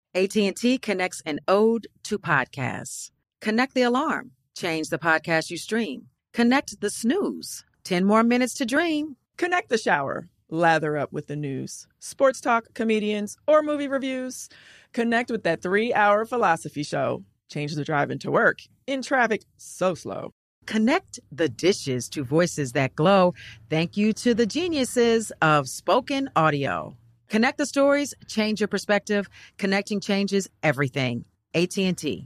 AT&T connects an ode to podcasts. Connect the alarm. Change the podcast you stream. Connect the snooze. 10 more minutes to dream. Connect the shower. Lather up with the news, sports talk, comedians, or movie reviews. Connect with that 3-hour philosophy show. Change the drive into work in traffic so slow. Connect the dishes to voices that glow. Thank you to the geniuses of spoken audio. Connect the stories, change your perspective. Connecting changes everything. AT&T.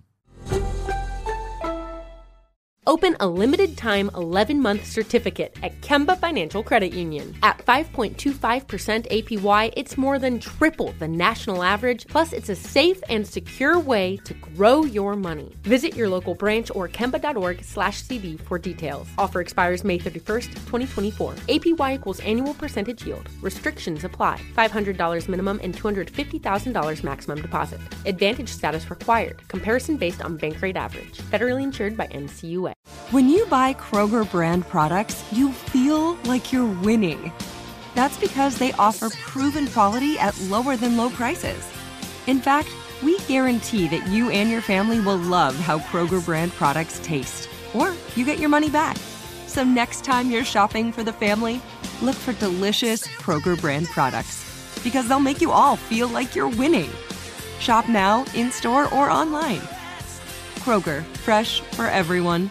Open a limited-time 11-month certificate at Kemba Financial Credit Union. At 5.25% APY, it's more than triple the national average, plus it's a safe and secure way to grow your money. Visit your local branch or kemba.org/cd for details. Offer expires May 31st, 2024. APY equals annual percentage yield. Restrictions apply. $500 minimum and $250,000 maximum deposit. Advantage status required. Comparison based on bank rate average. Federally insured by NCUA. When you buy Kroger brand products, you feel like you're winning. That's because they offer proven quality at lower than low prices. In fact, we guarantee that you and your family will love how Kroger brand products taste, or you get your money back. So next time you're shopping for the family, look for delicious Kroger brand products, because they'll make you all feel like you're winning. Shop now, in-store, or online. Kroger, fresh for everyone.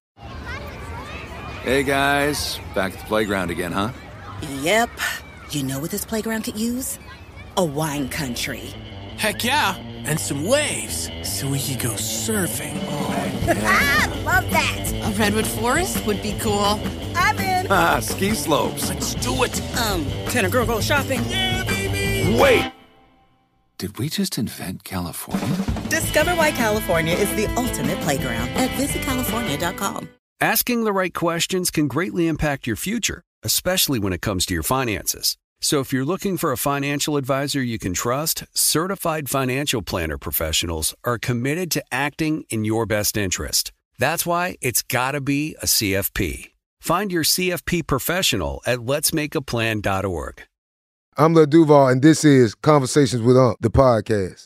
Hey guys, back at the playground again, huh? Yep. You know what this playground could use? A wine country. Heck yeah, and some waves so we could go surfing. Oh, yeah. Love that. A redwood forest would be cool. I'm in. Ski slopes. Let's do it. Can a girl go shopping? Yeah, baby. Wait! Did we just invent California? Discover why California is the ultimate playground at visitcalifornia.com. Asking the right questions can greatly impact your future, especially when it comes to your finances. So if you're looking for a financial advisor you can trust, certified financial planner professionals are committed to acting in your best interest. That's why it's got to be a CFP. Find your CFP professional at letsmakeaplan.org. I'm Lil Duval, and this is Conversations with the podcast.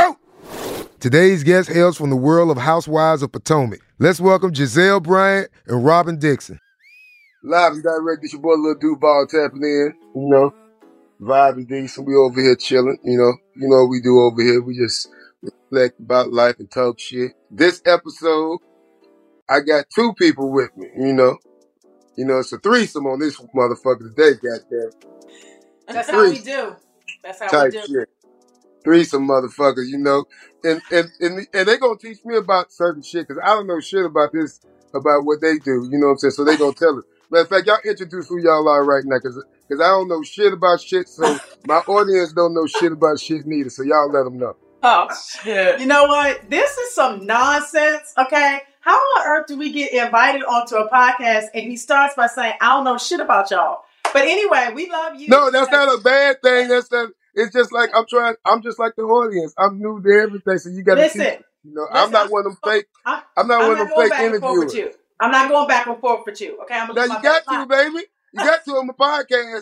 Today's guest hails from the world of Housewives of Potomac. Let's welcome Gizelle Bryant and Robin Dixon. Live and direct, it's your boy Lil Duval tapping in, vibing decent. We over here chilling, you know what we do over here. We just reflect about life and talk shit. This episode, I got two people with me, it's a threesome on this motherfucker today, goddamn. That's how we do. That's how we do. Shit. Threesome motherfuckers, and they gonna teach me about certain shit, because I don't know shit about this, about what they do, you know what I'm saying? So they gonna tell it. Matter of fact, y'all introduce who y'all are right now, because I don't know shit about shit, so my audience don't know shit about shit neither, so y'all let them know. Oh, shit. You know what? This is some nonsense, okay? How on earth do we get invited onto a podcast and he starts by saying, I don't know shit about y'all? But anyway, we love you. No, that's not a bad thing. It's just like I'm just like the audience. I'm new to everything, so you gotta listen. I'm not one of them fake. I'm not one of them fake interviewers. I'm not going back and forth with you. Okay, I'm gonna. Now you got to, baby. You got to on the podcast.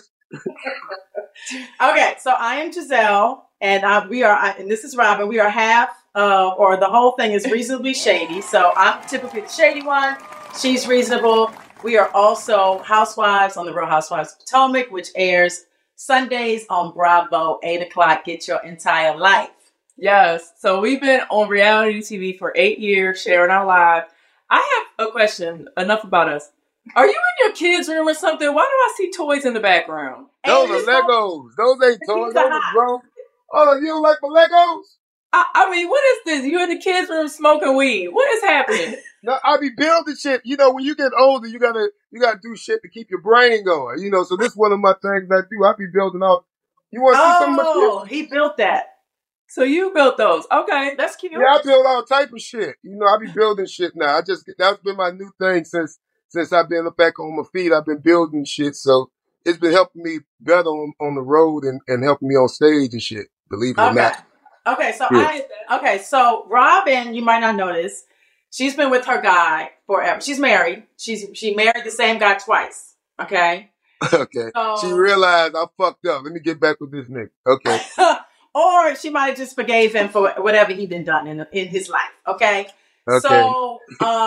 Okay, so I am Gizelle, and we are, and this is Robin. We are half, or the whole thing is reasonably shady. So I'm typically the shady one. She's reasonable. We are also housewives on the Real Housewives of Potomac, which airs Sundays on Bravo, 8 o'clock. Get your entire life. Yes. So we've been on reality TV for 8 years, sharing our lives. I have a question. Enough about us. Are you in your kids' room or something? Why do I see toys in the background? Those are Legos. Those ain't toys. Those are grown. Oh, you don't like the Legos? I mean, what is this? You in the kids' room smoking weed? What is happening? No, I be building shit. When you get older, you gotta do shit to keep your brain going. So this is one of my things I do. I be building out. You want to see some of my shit? Oh, he built that. So you built those. Okay, that's cute. Yeah, I build all type of shit. I be building shit now. That's been my new thing since I've been back on my feet. I've been building shit. So it's been helping me better on the road and helping me on stage and shit. Believe it or not. Okay, so Robin, you might not know this. She's been with her guy forever. She's married. She married the same guy twice. Okay. Okay. So, she realized I fucked up. Let me get back with this nigga. Okay. or she might have just forgave him for whatever he'd been done in his life. Okay. So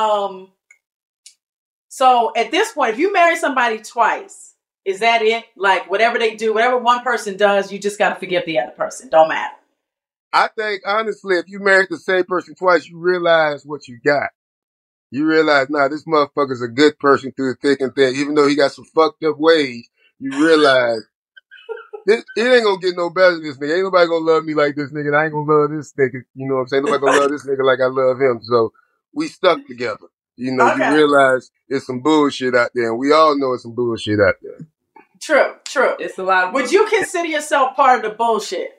at this point, if you marry somebody twice, is that it? Like whatever they do, whatever one person does, you just got to forgive the other person. Don't matter. I think, honestly, if you married the same person twice, you realize what you got. You realize, this motherfucker's a good person through the thick and thin. Even though he got some fucked up ways, you realize it ain't gonna get no better than this nigga. Ain't nobody gonna love me like this nigga. And I ain't gonna love this nigga. You know what I'm saying? Nobody gonna love this nigga like I love him. So we stuck together. You know, you realize it's some bullshit out there. And we all know it's some bullshit out there. True. It's a lot of Would you consider yourself part of the bullshit?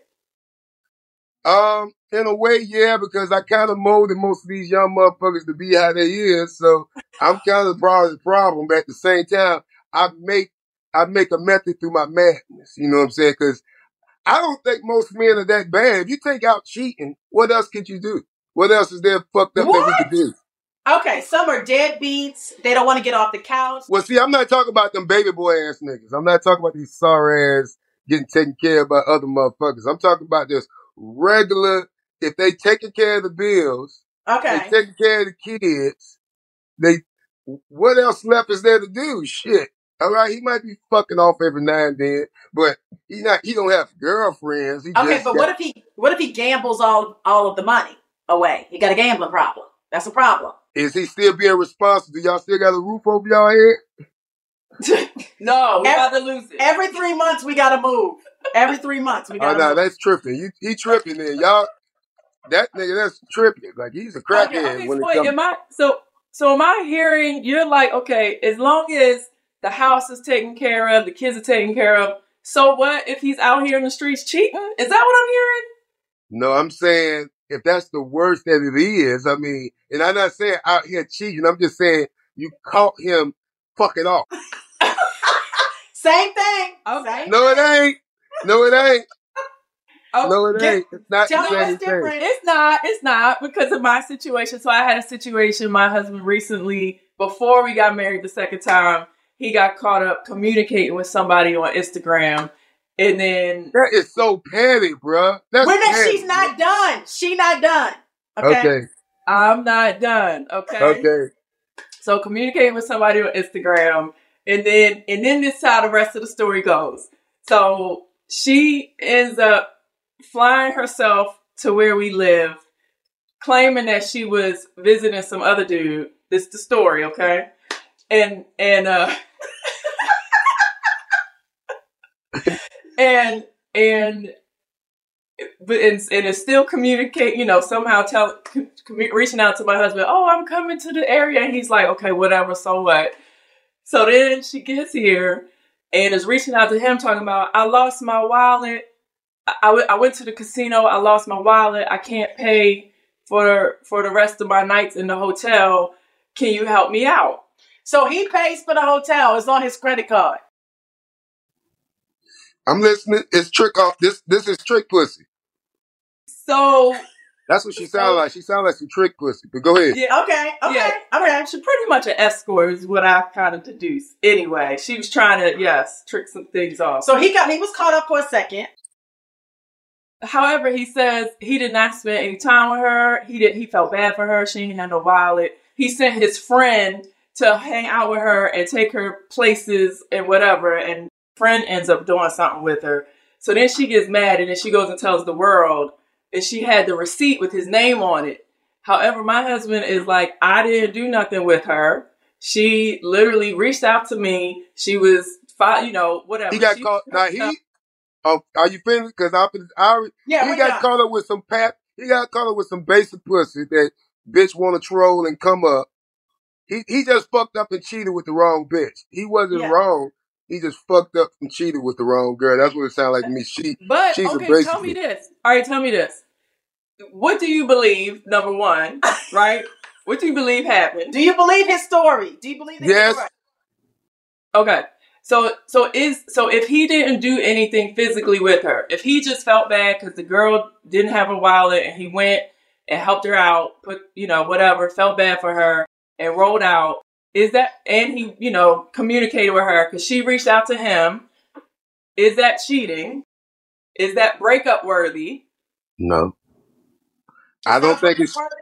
In a way, yeah, because I kind of molded most of these young motherfuckers to be how they is. So I'm kind of part of the problem. But at the same time, I make a method through my madness. You know what I'm saying? Because I don't think most men are that bad. If you take out cheating, what else could you do? What else is there fucked up that we could do? Okay, some are deadbeats. They don't want to get off the couch. Well, see, I'm not talking about them baby boy ass niggas. I'm not talking about these sorry ass getting taken care of by other motherfuckers. I'm talking about this regular, if they taking care of the bills, they taking care of the kids, what else left is there to do? Shit. All right, he might be fucking off every now and then, but he don't have girlfriends. What if he gambles all of the money away? He got a gambling problem. That's a problem. Is he still being responsible? Do y'all still got a roof over y'all head? No, we about to lose it. Every 3 months we gotta move. Every 3 months we gotta move. That's tripping. He tripping then. Y'all, that nigga, that's tripping. Like, he's a crackhead when it comes. So am I hearing, you're like, okay, as long as the house is taken care of, the kids are taken care of, so what if he's out here in the streets cheating? Is that what I'm hearing? No, I'm saying if that's the worst that it is, I mean, and I'm not saying out here cheating, I'm just saying you caught him fucking off. Same thing. Okay. No, it ain't. No, it ain't. Oh, no, it ain't. It's not the same thing. It's not because of my situation. So I had a situation, my husband recently, before we got married the second time, he got caught up communicating with somebody on Instagram. And then that is so petty, bruh. She's not done. She not done. Okay. I'm not done. Okay. So communicating with somebody on Instagram, and then this is how the rest of the story goes. So she ends up flying herself to where we live, claiming that she was visiting some other dude. This is the story, okay? And it's still communicate, somehow reaching out to my husband. Oh, I'm coming to the area. And he's like, okay, whatever. So what? So then she gets here and is reaching out to him talking about, I lost my wallet. I went to the casino. I lost my wallet. I can't pay for the rest of my nights in the hotel. Can you help me out? So he pays for the hotel. It's on his credit card. I'm listening. It's trick off. This is trick pussy. So that's what she sounds like. She sounds like some trick pussy. But go ahead. Yeah. Okay. She's pretty much an escort is what I kind of deduced. Anyway, she was trying to trick some things off. So he was caught up for a second. However, he says he did not spend any time with her. He felt bad for her. She didn't have no wallet. He sent his friend to hang out with her and take her places and whatever. And friend ends up doing something with her. So then she gets mad and then she goes and tells the world that she had the receipt with his name on it. However, my husband is like, I didn't do nothing with her. She literally reached out to me. She was, whatever. He got caught. Now are you finished? Because he got caught up with some He got caught up with some basic pussy that bitch want to troll and come up. He just fucked up and cheated with the wrong bitch. He wasn't wrong. He just fucked up and cheated with the wrong girl. That's what it sounded like to me. She's tell me this. All right, tell me this. What do you believe, number one, right? What do you believe happened? Do you believe his story? Do you believe his story? Okay. So if he didn't do anything physically with her, if he just felt bad because the girl didn't have a wallet and he went and helped her out, felt bad for her and rolled out, and he, communicated with her because she reached out to him, is that cheating? Is that breakup worthy? No. I don't think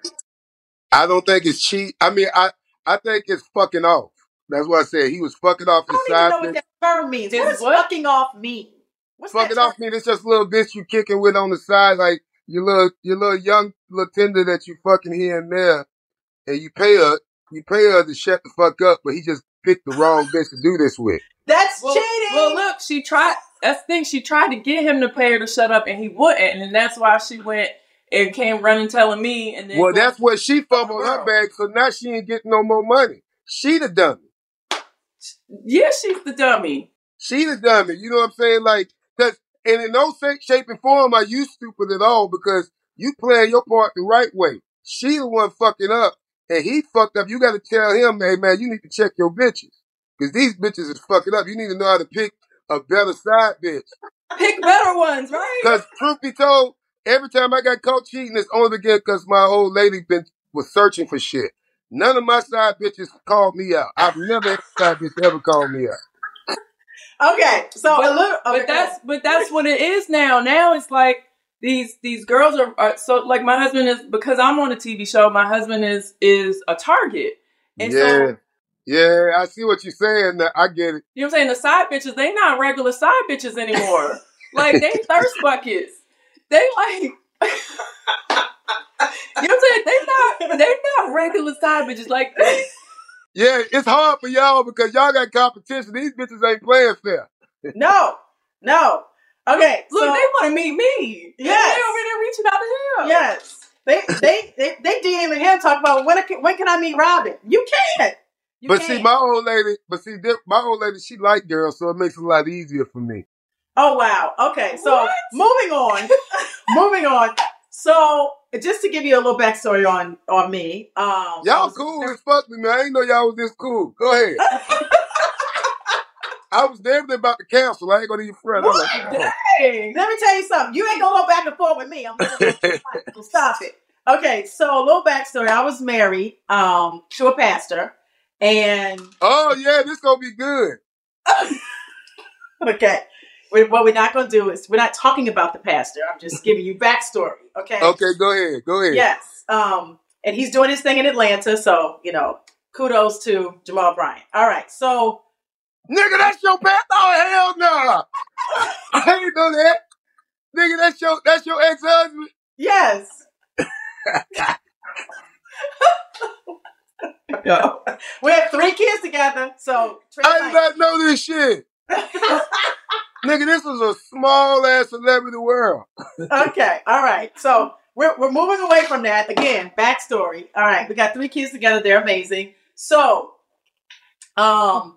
it's cheat. I mean, I think it's fucking off. That's what I said. He was fucking off his side. I don't even know what that term means. What does fucking off mean? What's fucking off mean? It's just a little bitch you kicking with on the side, like your little young little tender that you fucking here and there, and you pay her to shut the fuck up, but he just picked the wrong bitch to do this with. That's cheating. Well, look, she tried. That's the thing. She tried to get him to pay her to shut up, and he wouldn't, and that's why she went and came running telling me. And then that's what she fumbled her bag, so now she ain't getting no more money. She the dummy. Yeah, she's the dummy. She the dummy. You know what I'm saying? Like, and in no shape and form are you stupid at all, because you playing your part the right way. She the one fucking up, and he fucked up. You got to tell him, hey man, you need to check your bitches, because these bitches is fucking up. You need to know how to pick a better side bitch. Pick better ones, right? Because truth be told, every time I got caught cheating, it's only again because my old lady was searching for shit. None of my side bitches called me out. I've never had a side bitch ever called me out. Okay, so but that's what it is now. Now it's like these girls are so, like, my husband is, because I'm on a TV show, my husband is a target. And yeah, I see what you're saying. I get it. You know what I'm saying? The side bitches, they not regular side bitches anymore. Like, they thirst buckets. They like, you know what I'm saying? They're not regular side bitches like that. Yeah, it's hard for y'all because y'all got competition. These bitches ain't playing fair. No. Okay, look, they want to meet me. Yes, they over there reaching out to him. Yes, they DMing him talking about when can I meet Robin? You can't. See, my old lady, she like girls, so it makes it a lot easier for me. Oh wow. Okay, so moving on. So just to give you a little backstory on me, y'all cool as fuck with me. I didn't know y'all was this cool. Go ahead. I was damn near about to cancel. I ain't gonna even front. I'm like, dang. Let me tell you something. You ain't gonna go back and forth with me. I'm gonna stop it. Okay, so a little backstory. I was married to a pastor, and oh yeah, this gonna be good. Okay. What we're not going to do is, we're not talking about the pastor. I'm just giving you backstory, okay? Okay, go ahead. Yes. And he's doing his thing in Atlanta, so, kudos to Jamal Bryant. All right, so. Nigga, that's your pastor? Oh, hell no. I ain't know that. Nigga, that's your ex-husband? Yes. We have 3 kids together, so. I did not know this shit. Nigga, this is a small ass celebrity world. Okay, all right. So we're moving away from that. Again, backstory. All right, we got 3 kids together. They're amazing. So, I'm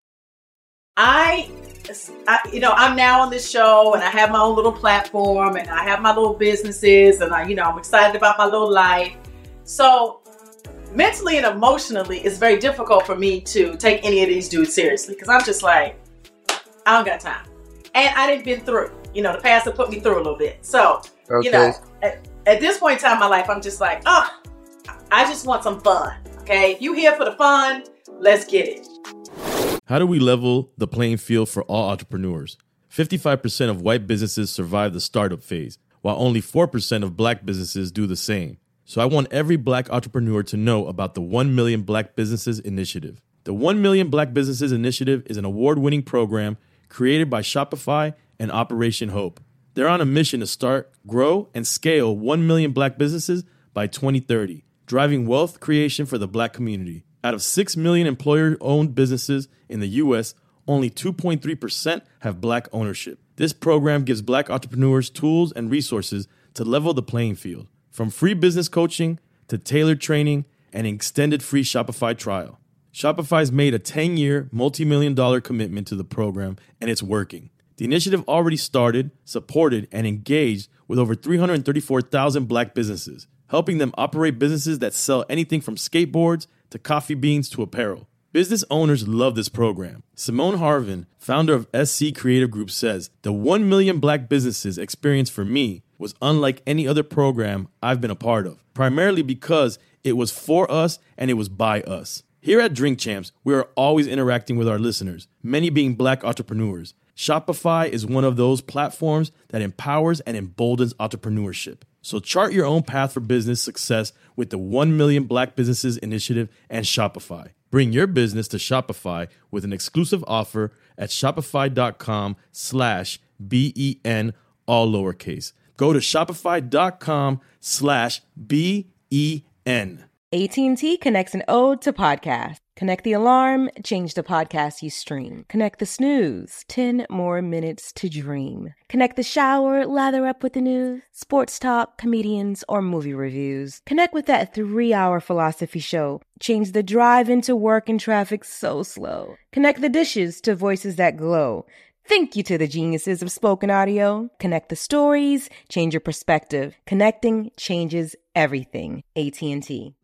now on this show, and I have my own little platform, and I have my little businesses, and I'm excited about my little life. So, mentally and emotionally, it's very difficult for me to take any of these dudes seriously, because I'm just like, I don't got time. And I didn't been through. The pastor put me through a little bit. So, okay. At this point in time in my life, I'm just like, I just want some fun. Okay? If you here for the fun, let's get it. How do we level the playing field for all entrepreneurs? 55% of white businesses survive the startup phase, while only 4% of black businesses do the same. So I want every black entrepreneur to know about the 1 Million Black Businesses Initiative. The 1 Million Black Businesses Initiative is an award-winning program created by Shopify and Operation Hope. They're on a mission to start, grow, and scale 1 million black businesses by 2030, driving wealth creation for the black community. Out of 6 million employer-owned businesses in the U.S., only 2.3% have black ownership. This program gives black entrepreneurs tools and resources to level the playing field, from free business coaching to tailored training and an extended free Shopify trial. Shopify's made a 10-year, multi-million-dollar commitment to the program, and it's working. The initiative already started, supported, and engaged with over 334,000 black businesses, helping them operate businesses that sell anything from skateboards to coffee beans to apparel. Business owners love this program. Simone Harvin, founder of SC Creative Group, says, "The 1 million black businesses experience for me was unlike any other program I've been a part of, primarily because it was for us and it was by us." Here at Drink Champs, we are always interacting with our listeners, many being black entrepreneurs. Shopify is one of those platforms that empowers and emboldens entrepreneurship. So chart your own path for business success with the 1 Million Black Businesses Initiative and Shopify. Bring your business to Shopify with an exclusive offer at shopify.com/BEN, all lowercase. Go to shopify.com/BEN. AT&T connects an ode to podcasts. Connect the alarm, change the podcast you stream. Connect the snooze, 10 more minutes to dream. Connect the shower, lather up with the news, sports talk, comedians, or movie reviews. Connect with that 3-hour philosophy show. Change the drive into work and traffic so slow. Connect the dishes to voices that glow. Thank you to the geniuses of spoken audio. Connect the stories, change your perspective. Connecting changes everything. AT&T.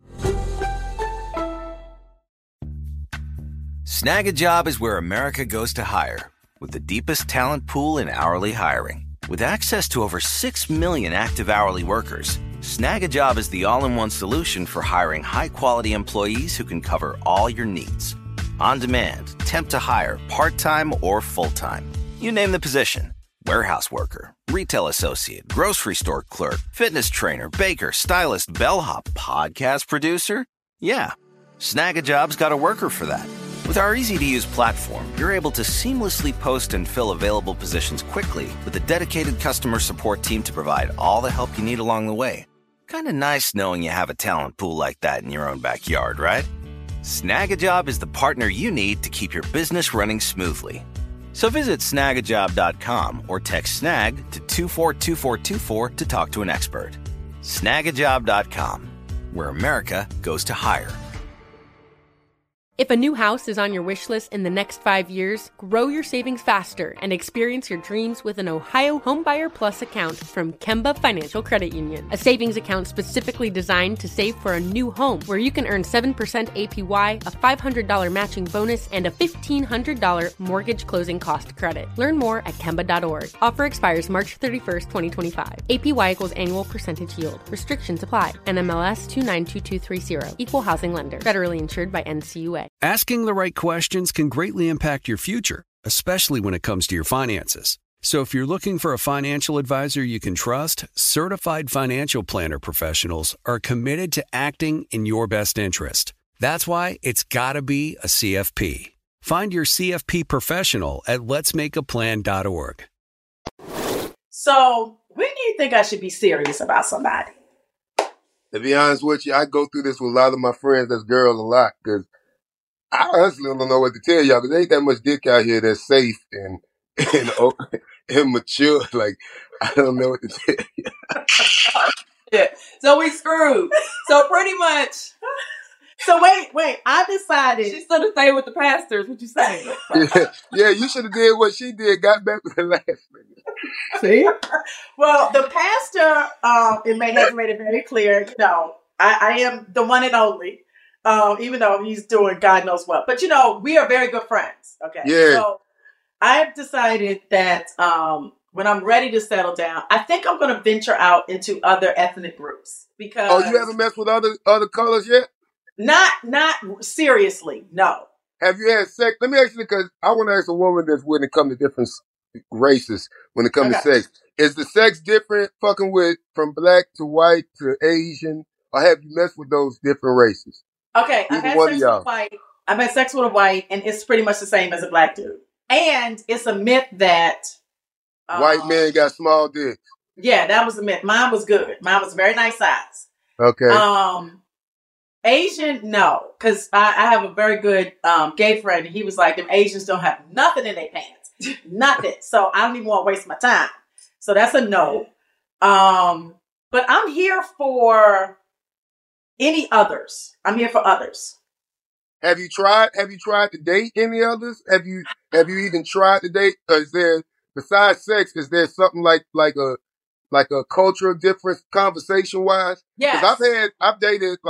Snag a Job is where America goes to hire, with the deepest talent pool in hourly hiring. With access to over 6 million active hourly workers, Snag a Job is the all-in-one solution for hiring high-quality employees who can cover all your needs. On demand, temp to hire, part-time or full-time. You name the position. Warehouse worker, retail associate, grocery store clerk, fitness trainer, baker, stylist, bellhop, podcast producer. Yeah, Snag a Job's got a worker for that. With our easy-to-use platform, you're able to seamlessly post and fill available positions quickly with a dedicated customer support team to provide all the help you need along the way. Kind of nice knowing you have a talent pool like that in your own backyard, right? Snag a Job is the partner you need to keep your business running smoothly. So visit snagajob.com or text SNAG to 242424 to talk to an expert. Snagajob.com, where America goes to hire. If a new house is on your wish list in the next 5 years, grow your savings faster and experience your dreams with an Ohio Homebuyer Plus account from Kemba Financial Credit Union. A savings account specifically designed to save for a new home, where you can earn 7% APY, a $500 matching bonus, and a $1,500 mortgage closing cost credit. Learn more at Kemba.org. Offer expires March 31st, 2025. APY equals annual percentage yield. Restrictions apply. NMLS 292230. Equal housing lender. Federally insured by NCUA. Asking the right questions can greatly impact your future, especially when it comes to your finances. So if you're looking for a financial advisor you can trust, certified financial planner professionals are committed to acting in your best interest. That's why it's got to be a CFP. Find your CFP professional at letsmakeaplan.org. So, when do you think I should be serious about somebody? To be honest with you, I go through this with a lot of my friends that's girls a lot, because I honestly don't know what to tell y'all, because there ain't that much dick out here that's safe and mature. Like, I don't know what to tell you. Yeah. So we screwed. So pretty much. So wait. I decided. She should have stayed with the pastors. What you saying? Yeah, you should have did what she did. Got back with the last nigga. See? Well, the pastor, has made it very clear. No, I am the one and only. Even though he's doing God knows what. But, we are very good friends. Okay. Yeah. So I've decided that when I'm ready to settle down, I think I'm going to venture out into other ethnic groups. Because you haven't messed with other colors yet? Not seriously, no. Have you had sex? Let me ask you, because I want to ask a woman that's when it comes to different races, when it comes to sex. Is the sex different fucking with from black to white to Asian? Or have you messed with those different races? Okay, I've had sex with a white. I've had sex with a white, and it's pretty much the same as a black dude. And it's a myth that white men got small dicks. Yeah, that was a myth. Mine was good. Mine was very nice size. Okay. Asian, no, because I have a very good gay friend, and he was like, them Asians don't have nothing in their pants, nothing. So I don't even want to waste my time. So that's a no. But I'm here for any others. I'm here for others. Have you tried to date any others? Have you even tried to date? Is there, besides sex, is there something like a cultural difference conversation wise? Yes. Because I've dated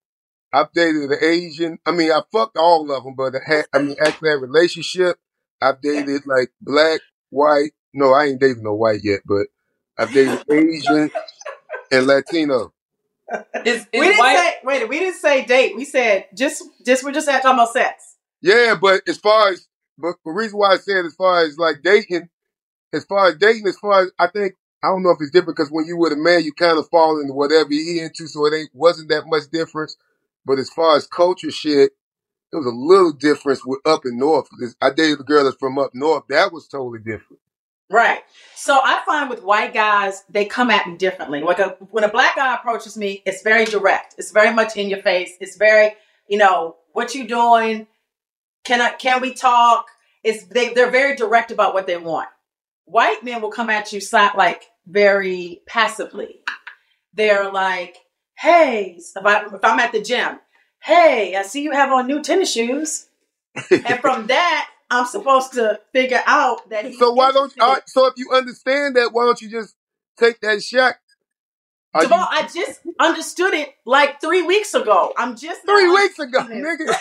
an Asian. I mean, I fucked all of them, but actually had a relationship. I've dated like black, white. No, I ain't dated no white yet, but I've dated Asian and Latino. We didn't say date. We said we're just talking about sex. Yeah, but as far as but the reason why I said as far as dating, I think, I don't know if it's different because when you with a man, you kind of fall into whatever he into, so it wasn't that much difference. But as far as culture shit, it was a little difference with up in north. I dated a girl that's from up north. That was totally different. Right. So I find with white guys, they come at me differently. When a black guy approaches me, it's very direct. It's very much in your face. It's very, what you doing? Can we talk? They're very direct about what they want. White men will come at you very passively. They're like, hey, if I'm at the gym, hey, I see you have on new tennis shoes. And from that, I'm supposed to figure out that he's So why don't you, so if you understand that, why don't you just take that shot? Jamal, I just understood it 3 weeks ago. I'm just 3 weeks ago, nigga.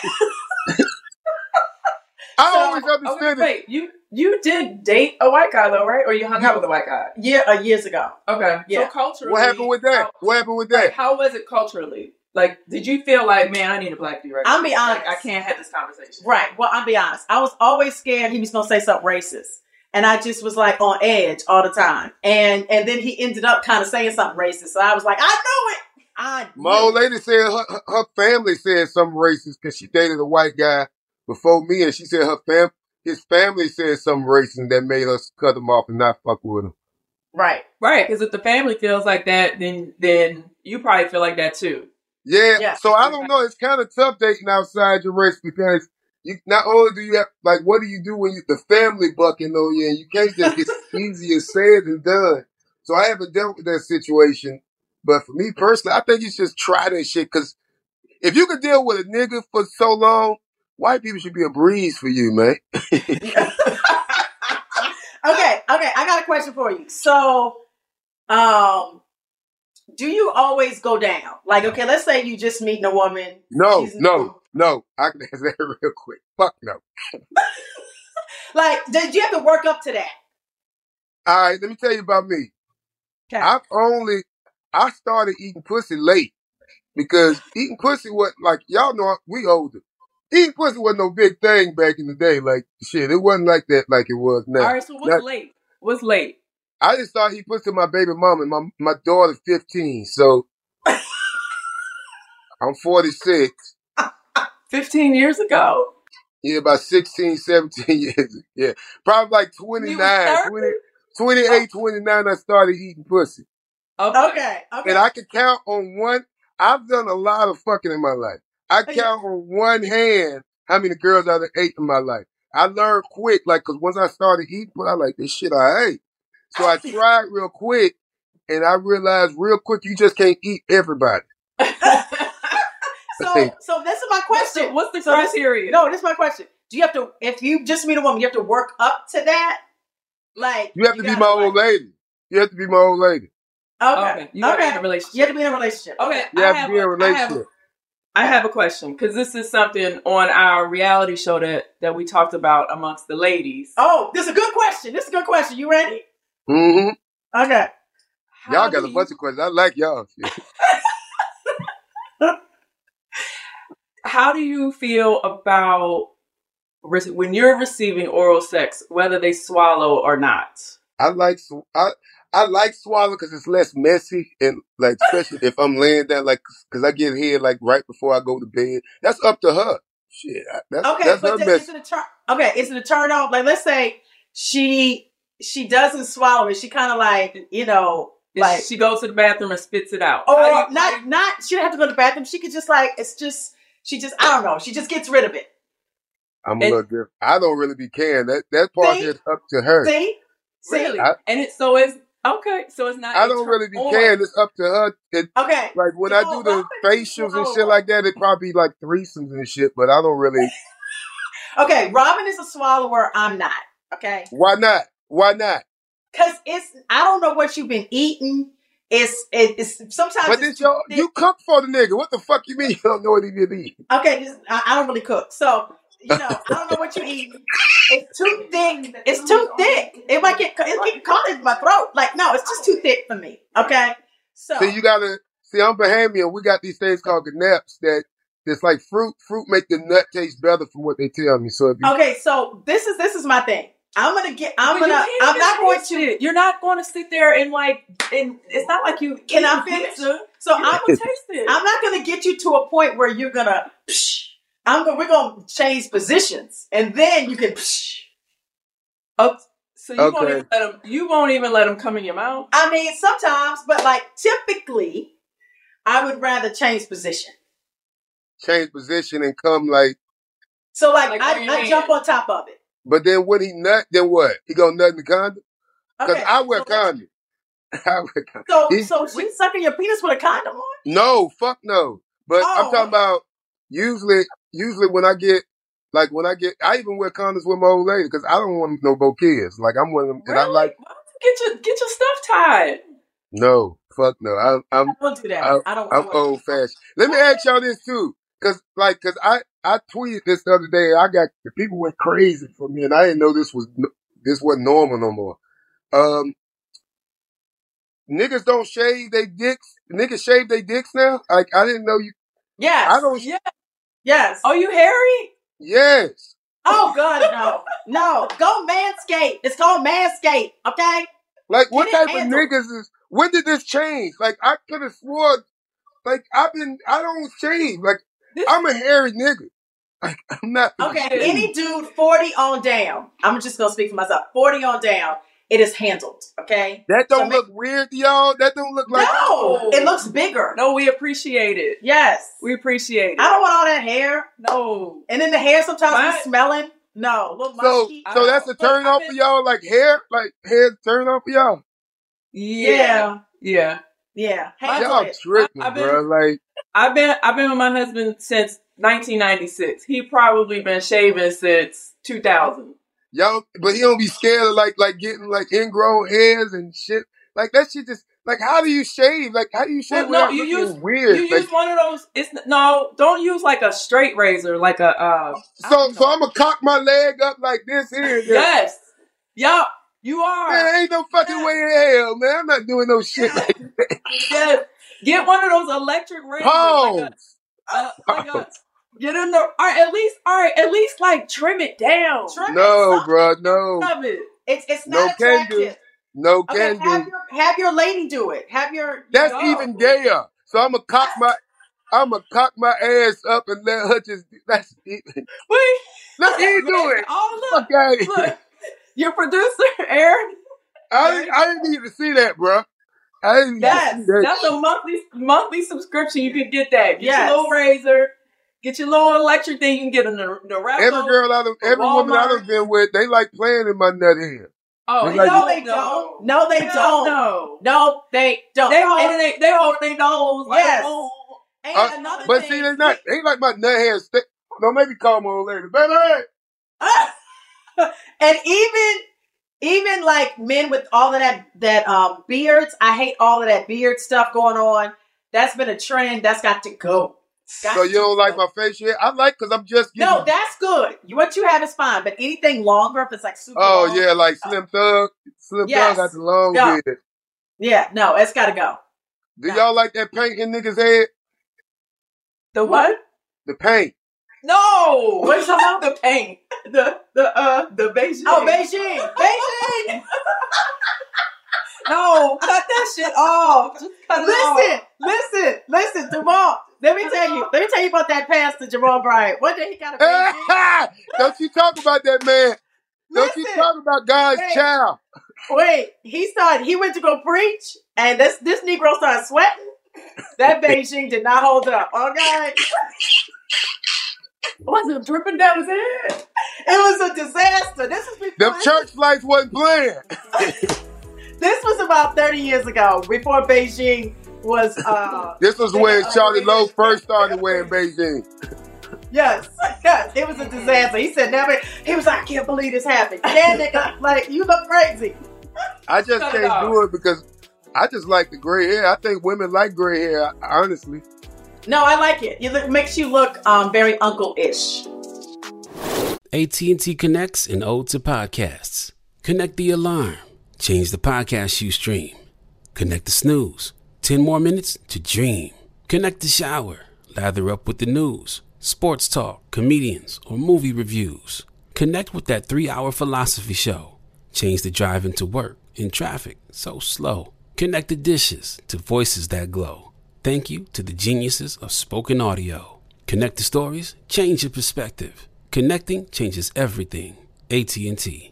I always understood it. Wait, you did date a white guy though, right? Or you hung out with a white guy? Yeah, years ago. Okay. Yeah. So culturally, what happened with that? How was it culturally? Did you feel like, man, I need a black dude right now? I'll be honest. I can't have this conversation. Right. Well, I'll be honest. I was always scared he was going to say something racist. And I just was on edge all the time. And then he ended up kind of saying something racist. So I was like, I know it. My old lady said her family said something racist because she dated a white guy before me. And she said his family said something racist that made us cut him off and not fuck with him. Right. Right. Because if the family feels like that, then you probably feel like that too. Yeah, so I don't know. It's kind of tough dating outside your race because you not only do you have what do you do when the family bucking on you, and you can't just it's easier said than done. So I haven't dealt with that situation, but for me personally, I think you should just try that shit because if you could deal with a nigga for so long, white people should be a breeze for you, man. Okay, I got a question for you. So, do you always go down? Okay, let's say you just meeting a woman. No. I can answer that real quick. Fuck no. Did you have to work up to that? All right, let me tell you about me. Okay. I started eating pussy late because eating pussy was y'all know we older. Eating pussy wasn't no big thing back in the day. Shit, it wasn't like that like it was now. All right, so late? What's late? I just started eating pussy to my baby mama and my daughter's 15, so I'm 46. 15 years ago? Yeah, about 16, 17 years. Yeah, probably 29, 28, 29, I started eating pussy. Okay. And I can count on one. I've done a lot of fucking in my life. I count on one hand how many girls I've ate in my life. I learned quick, because once I started eating, I this shit I ate. So I tried real quick, and I realized real quick you just can't eat everybody. So this is my question. What's the criteria? This is my question. Do you have to, if you just meet a woman, you have to work up to that? You have to be my old lady. You have to be my old lady. Okay. You gotta be in a relationship. You have to be in a relationship. Okay. You have to be in a relationship. I have a question because this is something on our reality show that we talked about amongst the ladies. Oh, this is a good question. You ready? Mm-hmm. Okay. Y'all got a bunch of questions. I like y'all. How do you feel about when you're receiving oral sex, whether they swallow or not? I like swallow because it's less messy and especially if I'm laying down because I get head right before I go to bed. That's up to her. Shit, that's her mess. Is it a turn off? Let's say she doesn't swallow it. She kind of she goes to the bathroom and spits it out. Or not. She don't have to go to the bathroom. She could just I don't know. She just gets rid of it. I'm a little different. I don't really be caring. That part is up to her. See? Really? Okay, so it's not. I don't really be caring. It's up to her. Okay. When I do the facials and shit like that, it probably threesomes and shit, but I don't really. Okay, Robin is a swallower. I'm not. Okay. Why not? Because I don't know what you've been eating. It's sometimes. But you cook for the nigga. What the fuck you mean you don't know what he been eating? Okay, I don't really cook, so. I don't know what you're eating. It's too thick. It might get caught in my throat. No, it's just too thick for me. Okay. So you gotta see. I'm Bahamian. We got these things called gnaps that it's like fruit make the nut taste better from what they tell me. So if you, okay, so this is my thing. I'm not going to. You're not going to sit there and it's not like you. Can I finish? So I'm gonna taste it. I'm not going to get you to a point where you're gonna. We're gonna change positions, and then you can. Oh, so you won't even let them come in your mouth. I mean, sometimes, but like typically, I would rather change position. Change position and come like. So I jump on top of it. But then when he nut, then what? He gonna nut in the condom? Because I wear condom. So she's sucking your penis with a condom on? No, fuck no. But I'm talking about usually when I get, I even wear condoms with my old lady because I don't want no bo kids. Like I'm one of them, and I like. Get your stuff tied. No, fuck no. I don't do that. I'm old fashioned. Let me ask y'all this too. Cause I tweeted this the other day. The people went crazy for me, and I didn't know this wasn't normal no more. Niggas don't shave their dicks. Niggas shave their dicks now. Like I didn't know you. Yes. I don't. Yeah. Yes. Are you hairy? Yes. Oh God, no. Go Manscaped. It's called Manscaped. Okay. Like what type of niggas is? When did this change? Like I could have sworn. Like I don't shave. Like. I'm a hairy nigga. Like, I'm not. Okay, any dude 40 on down. I'm just gonna speak for myself. 40 on down. It is handled. Okay. That don't look weird to y'all. That don't look like. No, it looks bigger. No, we appreciate it. Yes, we appreciate it. I don't want all that hair. No, and then the hair sometimes be smelling. No, so that's a turn off for y'all. Like hair turn off for y'all. Yeah. Y'all tripping, bro. Like. I've been with my husband since 1996. He probably been shaving since 2000. Y'all, but he don't be scared of like getting like ingrown hairs and shit. Like that shit just like how do you shave? Like how do you shave? Well, no, you use weird. You use one of those. Don't use like a straight razor, like a. So I'm gonna cock my leg up like this here. Yes, y'all. You are. Man, ain't no fucking way in hell, man. I'm not doing no shit like that. Yes. Get one of those electric razors. Get in there. All right, at least like trim it down. No, bro, no. It's not attractive. No can do. Have your lady do it. Have your. That's even gayer. So I'm gonna cock my ass up and let her just. That's even. Wait. Let me do it. Oh look, your producer Aaron. I didn't need to see that, bro. That's a monthly subscription. You can get that. Get your little razor. Get your little electric thing. You can get in the wrap. Every woman I done been with, they like playing in my nut hair. Oh, no, they don't. No, they don't. No, they don't. They hold their nose. Yes. But see, they like my nut hair. No, maybe call my old lady, baby. And even like men with all of that beards, I hate all of that beard stuff going on. That's been a trend. That's got to go. So you don't like my facial hair? I like because I'm just getting... No, that's good. What you have is fine. But anything longer, if it's like super long, yeah, like Slim Thug. Slim Thug got the long beard. Yeah, no, it's got to go. Do y'all like that paint in niggas' head? The what? The paint. No! What are you talking about? The paint. The Beijing. Oh, Beijing. Beijing! No, cut that shit off. Just cut it off. Listen, Jamal. Let me tell you about that pastor, Jamal Bryant. One day he got a Beijing. Don't you talk about that man. Don't you talk about God's child. Wait, he went to go preach, and this Negro started sweating. That Beijing did not hold up, okay? Was it dripping down his head? It was a disaster. This is before them church lights wasn't playing. This was about 30 years ago, before Beijing was... this was when Charlie Lowe first started wearing Beijing. Yes, it was a disaster. He said never... He was like, I can't believe this happened. Yeah, nigga, like, you look crazy. I just can't do it because I just like the gray hair. I think women like gray hair, honestly. No, I like it. It makes you look very uncle-ish. AT&T connects an ode to podcasts. Connect the alarm. Change the podcast you stream. Connect the snooze. 10 more minutes to dream. Connect the shower. Lather up with the news, sports talk, comedians, or movie reviews. Connect with that 3-hour philosophy show. Change the drive into work in traffic so slow. Connect the dishes to voices that glow. Thank you to the geniuses of spoken audio. Connect the stories, change your perspective. Connecting changes everything. AT&T.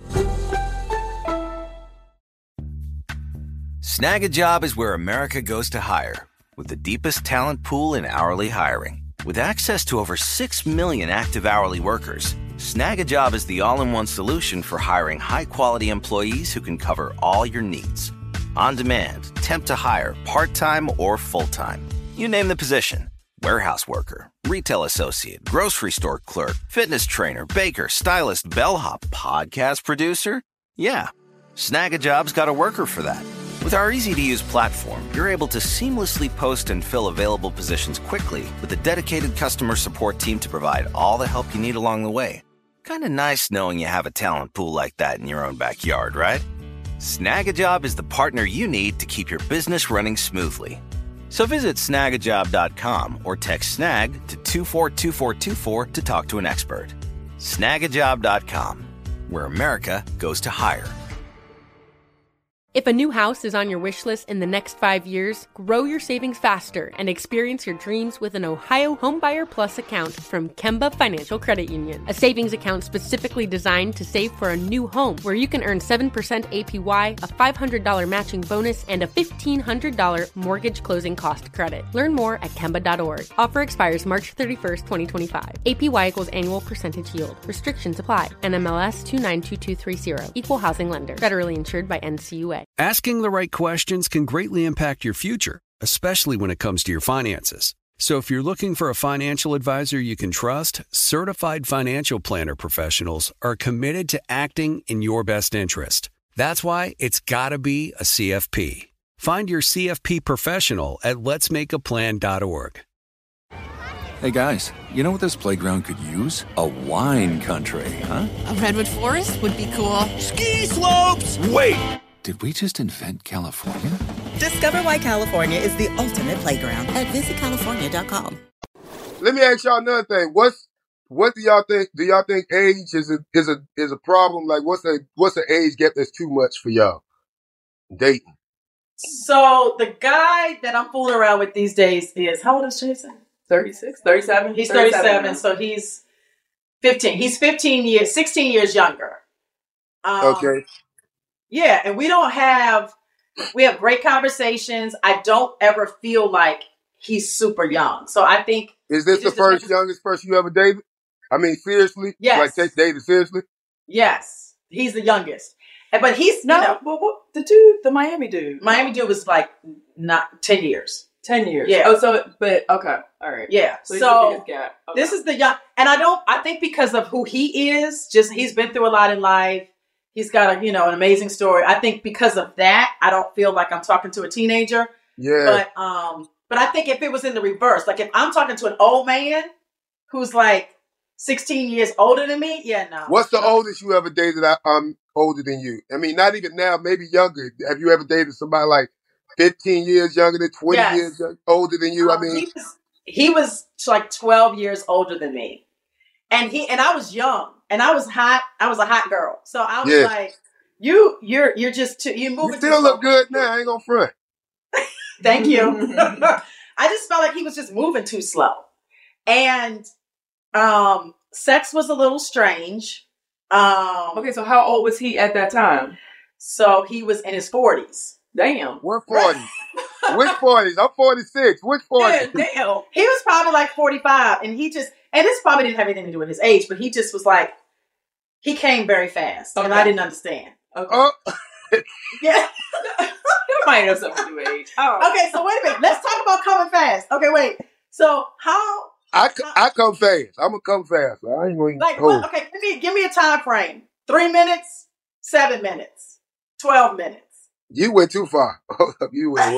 Snag a Job is where America goes to hire, with the deepest talent pool in hourly hiring. With access to over 6 million active hourly workers, Snag a Job is the all-in-one solution for hiring high-quality employees who can cover all your needs. On demand, temp to hire, part-time or full-time. You name the position. Warehouse worker, retail associate, grocery store clerk, fitness trainer, baker, stylist, bellhop, podcast producer. Yeah, Snag a Job's got a worker for that. With our easy-to-use platform, you're able to seamlessly post and fill available positions quickly with a dedicated customer support team to provide all the help you need along the way. Kind of nice knowing you have a talent pool like that in your own backyard, right? Snag a Job is the partner you need to keep your business running smoothly. So visit snagajob.com or text snag to 242424 to talk to an expert. Snagajob.com, where America goes to hire. If a new house is on your wish list in the next 5 years, grow your savings faster and experience your dreams with an Ohio Homebuyer Plus account from Kemba Financial Credit Union. A savings account specifically designed to save for a new home, where you can earn 7% APY, a $500 matching bonus, and a $1,500 mortgage closing cost credit. Learn more at Kemba.org. Offer expires March 31st, 2025. APY equals annual percentage yield. Restrictions apply. NMLS 292230. Equal housing lender. Federally insured by NCUA. Asking the right questions can greatly impact your future, especially when it comes to your finances. So if you're looking for a financial advisor you can trust, certified financial planner professionals are committed to acting in your best interest. That's why it's got to be a CFP. Find your CFP professional at letsmakeaplan.org. Hey guys, you know what this playground could use? A wine country, huh? A redwood forest would be cool. Ski slopes! Wait! Did we just invent California? Discover why California is the ultimate playground at visitcalifornia.com. Let me ask y'all another thing. What do y'all think? Do y'all think age is a problem? Like, what's the age gap that's too much for y'all dating? So the guy that I'm fooling around with these days is, how old is Jason? 36, 37. He's 37, so he's 15. He's 16 years younger. Okay. Yeah, and we have great conversations. I don't ever feel like he's super young. So I think... Is this the youngest person you ever dated? I mean, seriously? Yes. Like, take dated seriously? Yes. He's the youngest. But he's... the Miami dude. Miami dude was like not 10 years. 10 years. Yeah. Oh, okay. All right. Yeah. So the biggest gap. Okay. This is the young... And I think because of who he is, he's been through a lot in life. He's got an amazing story. I think because of that, I don't feel like I'm talking to a teenager. Yeah. But I think if it was in the reverse, like if I'm talking to an old man who's like 16 years older than me, yeah, no. What's the oldest you ever dated older than you? I mean, not even now, maybe younger. Have you ever dated somebody like 15 years younger than 20 years older than you? I mean, he was like 12 years older than me. And I was young. And I was hot. I was a hot girl. So I was like, you're just you're moving. You still look good now. I ain't gonna front. Thank you. I just felt like he was just moving too slow. And sex was a little strange. Okay, so how old was he at that time? So he was in his 40s. Damn. What 40s? Which 40s? I'm 46. Which 40s? Yeah, damn. He was probably like 45, and this probably didn't have anything to do with his age, but he just was like, he came very fast, and I didn't understand. Okay. Yeah. That might have something to do with age. Oh. Okay, so wait a minute. Let's talk about coming fast. Okay, wait. So how... I come fast. I'm going to come fast. I ain't going to... Okay, give me a time frame. 3 minutes, 7 minutes, 12 minutes. You went too far. You went way.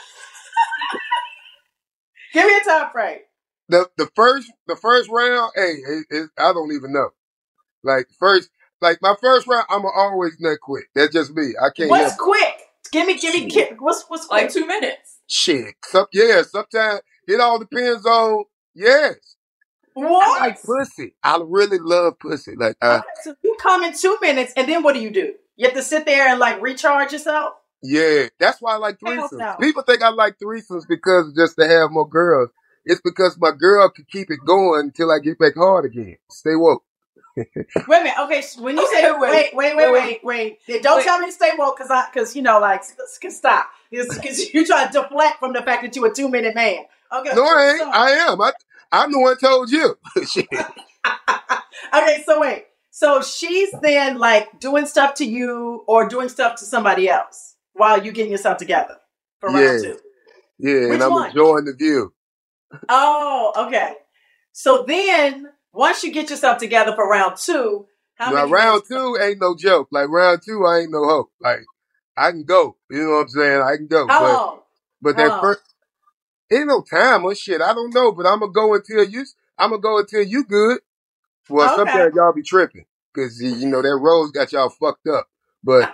Give me a time frame. The first round, I don't even know. Like my first round, I'm always nut quick. That's just me. I can't. What's quick? Give me. What's quick? Like 2 minutes. Shit. Sometimes it all depends on, yes. What? I like pussy. I really love pussy. Like, okay, so you come in 2 minutes, and then what do? You have to sit there and like recharge yourself? Yeah, that's why I like threesomes. No. People think I like threesomes because just to have more girls. It's because my girl can keep it going until I get back hard again. Stay woke. Wait a minute. Okay, when you say wait. Don't tell me to stay woke because stop. Because you're trying to deflect from the fact that you're a 2-minute man. Okay. No, I ain't. I am. I'm the one told you. Shit. Okay, so wait. So she's then like doing stuff to you or doing stuff to somebody else while you're getting yourself together for round 2. Yeah, Which and I'm one? enjoying the view. Oh, okay. So then, once you get yourself together for round 2, round 2 ain't no joke. Like round 2, I ain't no hope. Like I can go. You know what I'm saying? I can go. How long? But that first, ain't no time or shit. I don't know, but I'm gonna go until you good. Well, Okay. sometimes y'all be tripping because you know that rose got y'all fucked up. But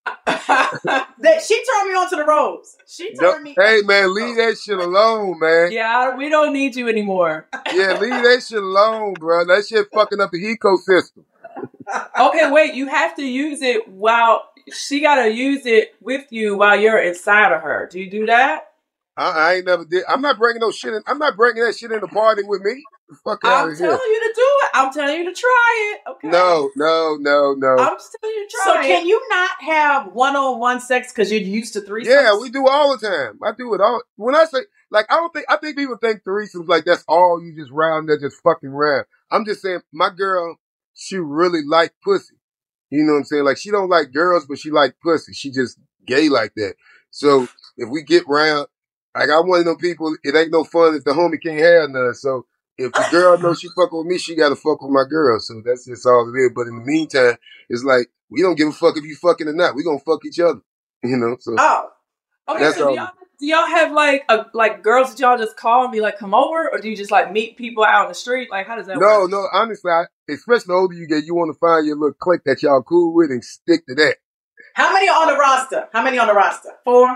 she turned me on to the rose. She turned me. Hey man, leave that shit alone, man. Yeah, we don't need you anymore. Yeah, leave that shit alone, bro. That shit fucking up the ecosystem. Okay, wait. You have to use it while she gotta use it with you while you're inside of her. Do you do that? I ain't never did. I'm not bringing no shit in. I'm not bringing that shit in the party with me. The fuck out I'm of here. telling you to do it. I'm telling you to try it. Okay. No. I'm just telling you to try So it. can you not have one-on-one sex because you're used to threesomes? Yeah, we do all the time. I do it all. When I say, like, I think people think threesomes like that's all you just round there just fucking round. I'm just saying, my girl, she really like pussy. You know what I'm saying? Like, she don't like girls, but she like pussy. She just gay like that. So if we get round, like, I'm one of them people, it ain't no fun if the homie can't have none. So if the girl knows she fuck with me, she gotta fuck with my girl. So that's just all it is. But in the meantime, it's like, we don't give a fuck if you fucking or not. We gonna fuck each other. You know? So Okay, that's so all. do y'all have like girls that y'all just call and be like, come over? Or do you just like meet people out in the street? Like, how does that work? No, honestly, especially the older you get, you want to find your little clique that y'all cool with and stick to that. How many on the roster? 4?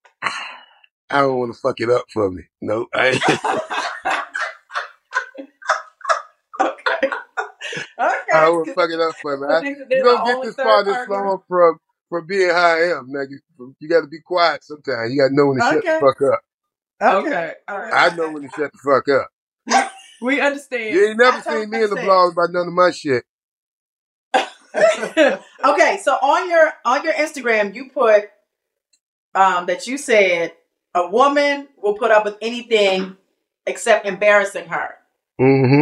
I don't want to fuck it up for me. No, I ain't. Okay. I don't want to fuck it up for me. You don't get this far this long from being how I am. Now, you got to be quiet sometimes. You got to know when to shut the fuck up. Okay. All right. I know when to shut the fuck up. We understand. You ain't never seen me in the blogs about none of my shit. Okay, so on your Instagram, you put that you said a woman will put up with anything except embarrassing her. Mm-hmm.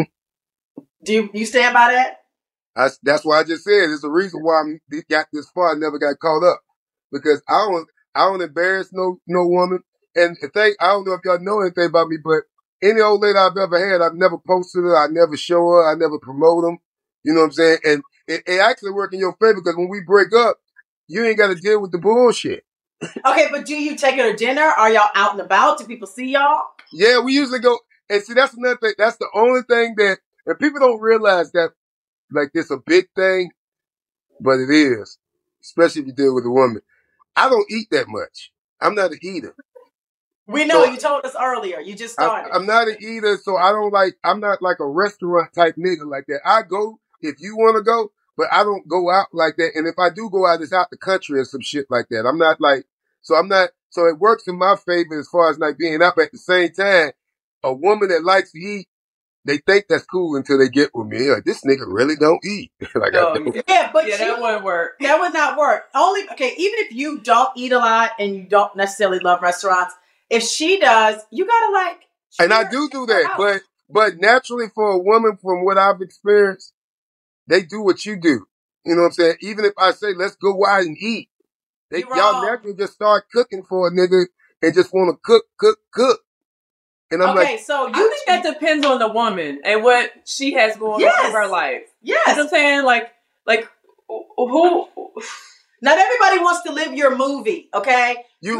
Do you stand by that? That's why I just said it's the reason why I got this far and never got caught up. Because I don't embarrass no woman. And the thing, I don't know if y'all know anything about me, but any old lady I've ever had, I've never posted her, I never show her, I never promote them. You know what I'm saying? And it actually work in your favor because when we break up, you ain't got to deal with the bullshit. Okay, but do you take her to dinner? Are y'all out and about? Do people see y'all? Yeah, we usually go. And see, that's another thing. That's the only thing that, and people don't realize that, like, it's a big thing, but it is. Especially if you deal with a woman. I don't eat that much. I'm not an eater. We know, you told us earlier. You just started. I'm not an eater, so I'm not like a restaurant type nigga like that. I go if you want to go, but I don't go out like that. And if I do go out, it's out the country or some shit like that. I'm not like, so it works in my favor as far as like being up at the same time. A woman that likes to eat, they think that's cool until they get with me. Like, this nigga really don't eat. Like, yeah, but that wouldn't work. That would not work. Even if you don't eat a lot and you don't necessarily love restaurants, if she does, you gotta like. And I do that, but naturally for a woman, from what I've experienced, they do what you do. You know what I'm saying? Even if I say, let's go out and eat, y'all naturally just start cooking for a nigga and just want to cook. And I'm like, so I think that depends on the woman and what she has going on in her life. Yes. You know what I'm saying? Like who? Not everybody wants to live your movie, okay? You're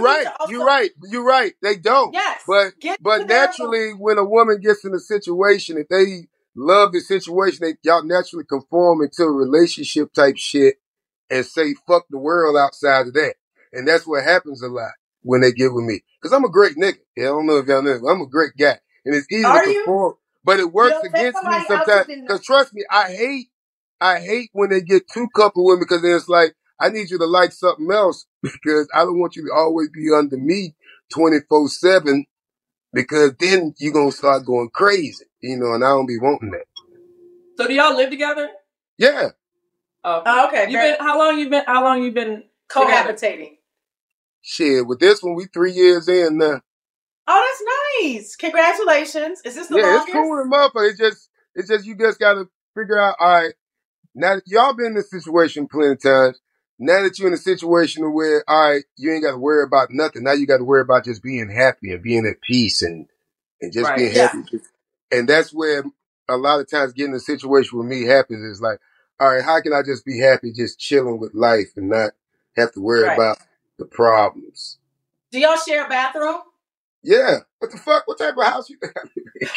right. They don't. Yes. But naturally, when a woman gets in a situation, if they love the situation, y'all naturally conform into a relationship type shit and say fuck the world outside of that. And that's what happens a lot. when they get with me. Cause I'm a great nigga. Yeah, I don't know if y'all know. I'm a great guy. And it's easy to perform. But it works against me sometimes. Cause trust me, I hate when they get too comfortable with me because then it's like, I need you to like something else because I don't want you to always be under me 24/7 because then you're going to start going crazy, and I don't be wanting that. So do y'all live together? Yeah. Oh, okay. How long you been cohabitating? Shit, with this one, we 3 years in now. Oh, that's nice. Congratulations. Is this the longest? It's cool and motherfucker. It's just, you just got to figure out, all right, now y'all been in this situation plenty of times. Now that you're in a situation where, all right, you ain't got to worry about nothing. Now you got to worry about just being happy and being at peace and just being happy. Yeah. And that's where a lot of times getting in a situation with me happens is like, all right, how can I just be happy just chilling with life and not have to worry about the problems? Do y'all share a bathroom? Yeah. What the fuck? What type of house you have?